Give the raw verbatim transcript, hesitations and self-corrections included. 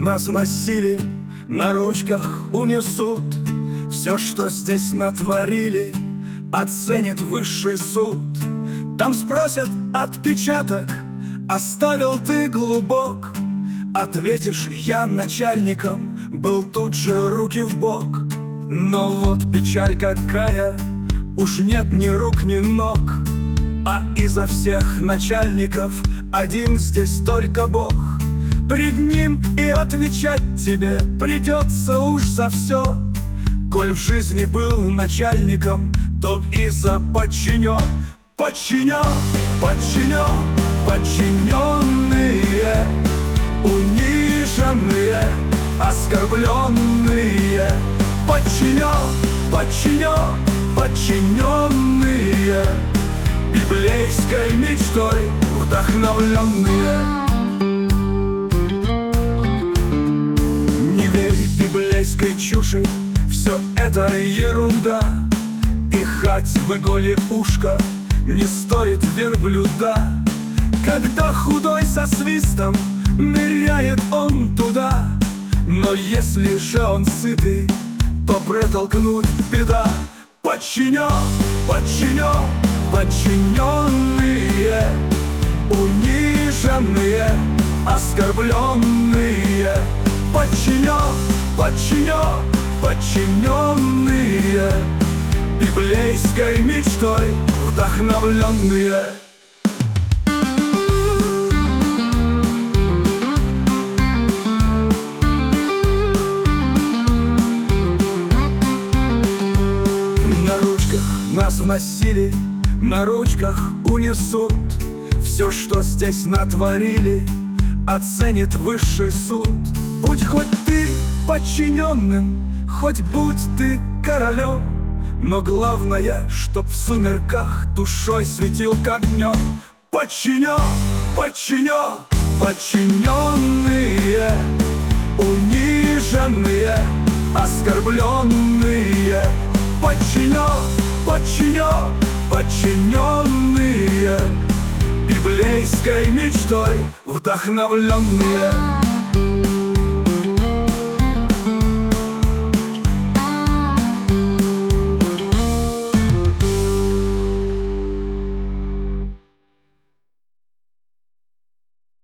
нас носили, на ручках унесут. Все, что здесь натворили, оценит высший суд. Там спросят отпечаток, оставил ты глубок. Ответишь: я начальником был, тут же руки в бок. Но вот печаль какая, уж нет ни рук, ни ног, а изо всех начальников один здесь только Бог. Пред ним и отвечать тебе придется уж за все. Коль в жизни был начальником, то и за подчинен. Подчинен, подчинен, подчиненные, униженные, оскорбленные. Подчинен, подчинен, подчиненные, библейской мечтой вдохновленные. Не верь библейской чуши, все это ерунда. Пихать в иголе ушко не стоит верблюда. Когда худой со свистом ныряет он туда, но если же он сытый, то протолкнуть беда. Подчинен, подчинен, подчиненные, униженные, оскорбленные. Подчинен, подчинен, подчиненные, библейской мечтой вдохновленные. На ручках нас носили, на ручках унесут. Все, что здесь натворили, оценит высший суд. Будь хоть ты подчиненным, хоть будь ты королем, но главное, чтоб в сумерках душой светил как днем. Подчинен, подчинен, подчиненные, униженные, оскорбленные. Подчинен, подчинен, подчиненные, библейской мечтой вдохновленные.